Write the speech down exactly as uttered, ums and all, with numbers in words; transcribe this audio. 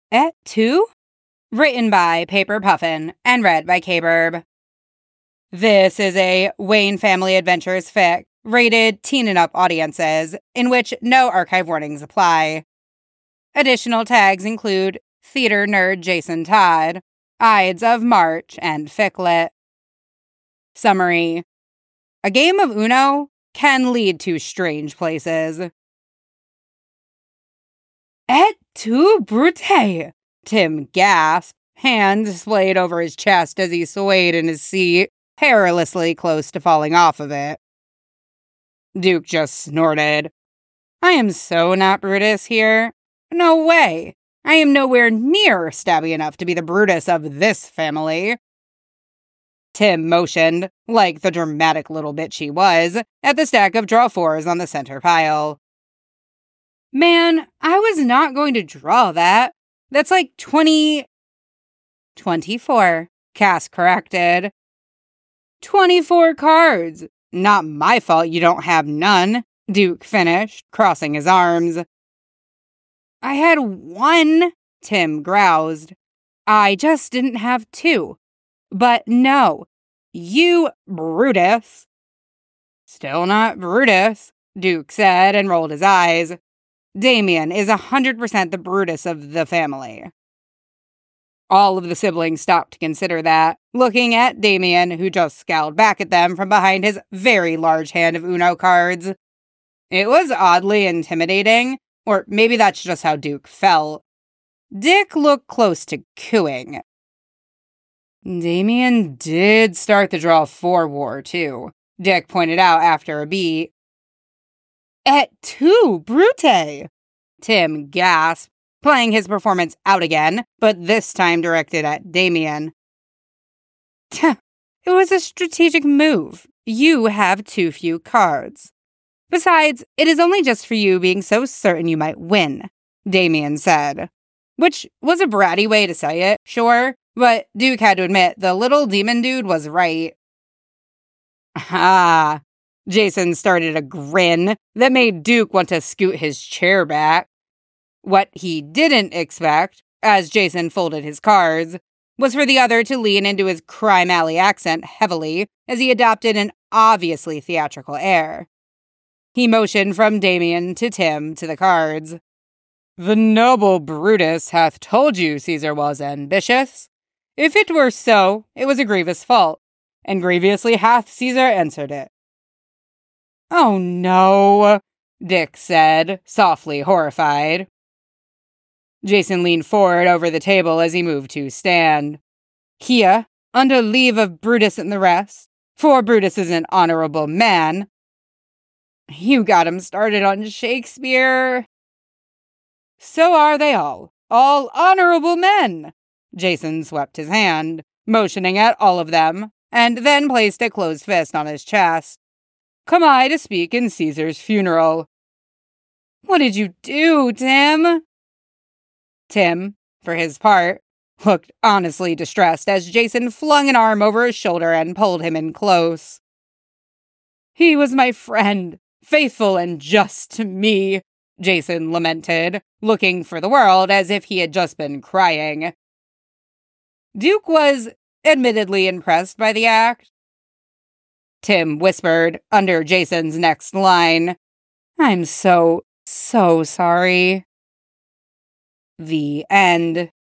Et tu? Written by Paper Puffin and read by K-Burb. This is a Wayne Family Adventures fic, rated teen and up audiences, in which no archive warnings apply. Additional tags include theater nerd Jason Todd, Ides of March, and Ficlet. Summary: a game of Uno can lead to strange places. Et tu, Brute? Tim gasped, hand displayed over his chest as he swayed in his seat, perilously close to falling off of it. Duke just snorted. I am so not Brutus here. No way. I am nowhere near stabby enough to be the Brutus of this family. Tim motioned, like the dramatic little bitch he was, at the stack of draw fours on the center pile. Man, I was not going to draw that. That's like twenty... twenty-four, Cass corrected. twenty-four cards. Not my fault you don't have none, Duke finished, crossing his arms. I had one, Tim groused. I just didn't have two. But no, you Brutus. Still not Brutus, Duke said and rolled his eyes. Damien is one hundred percent the Brutus of the family. All of the siblings stopped to consider that, looking at Damien, who just scowled back at them from behind his very large hand of Uno cards. It was oddly intimidating, or maybe that's just how Duke felt. Dick looked close to cooing. Damien did start the draw four war, too, Dick pointed out after a beat. Et tu, Brute? Tim gasped, playing his performance out again, but this time directed at Damien. It was a strategic move. You have too few cards. Besides, it is only just for you being so certain you might win, Damien said. Which was a bratty way to say it, sure, but Duke had to admit the little demon dude was right. Ah, Jason started a grin that made Duke want to scoot his chair back. What he didn't expect, as Jason folded his cards, was for the other to lean into his crime alley accent heavily as he adopted an obviously theatrical air. He motioned from Damien to Tim to the cards. The noble Brutus hath told you Caesar was ambitious. If it were so, it was a grievous fault, and grievously hath Caesar answered it. Oh no, Dick said, softly horrified. Jason leaned forward over the table as he moved to stand. Here, under leave of Brutus and the rest, for Brutus is an honorable man. You got him started on Shakespeare. So are they all, all honorable men. Jason swept his hand, motioning at all of them, and then placed a closed fist on his chest. Come I to speak in Caesar's funeral. What did you do, Tim? Tim, for his part, looked honestly distressed as Jason flung an arm over his shoulder and pulled him in close. He was my friend, faithful and just to me, Jason lamented, looking for the world as if he had just been crying. Duke was admittedly impressed by the act. Tim whispered under Jason's next line, I'm so, so sorry. The end.